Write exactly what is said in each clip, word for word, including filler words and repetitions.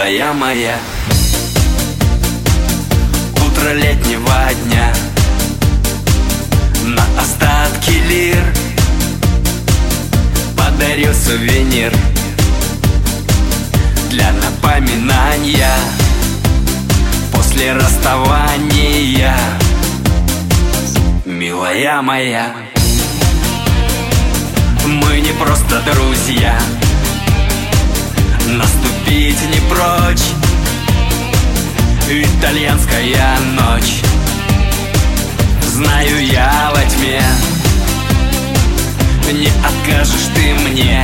милая моя. Утро летнего дня, на остатки лир подарю сувенир для напоминания после расставания, милая моя. Мы не просто друзья, наступить не прочь. Итальянская ночь, знаю я во тьме, не откажешь ты мне,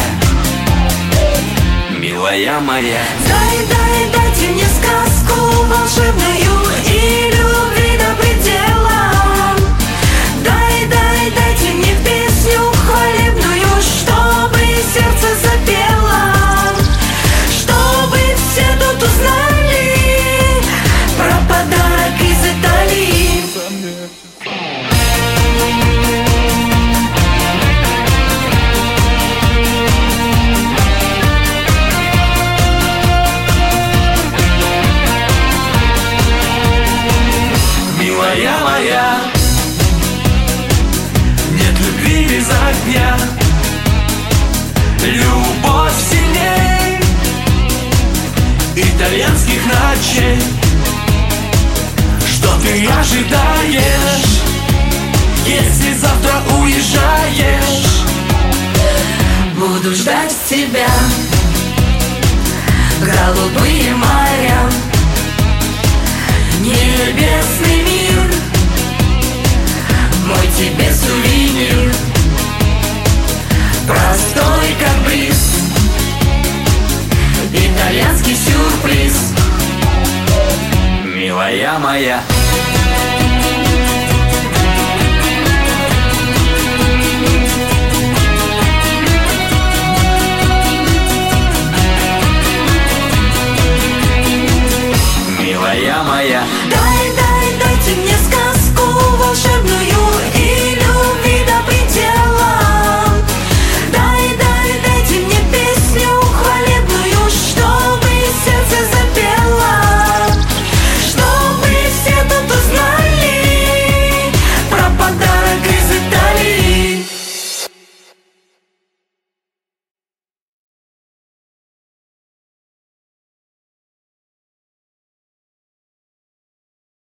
милая моя. Дай, дай, дайте мне сказку волшебную и любви до предела. Дай, дай, дайте мне песню хвалебную, чтобы сердце запело, чтобы все тут узнали про подарок из Италии. Милая моя, нет любви без огня, любовь сильней итальянских ночей. Что ты ожидаешь, если завтра уезжаешь? Буду ждать тебя, голубые моря, небесный мир, мой тебе сувенир, простой как бриз, итальянский сюрприз, Милая моя.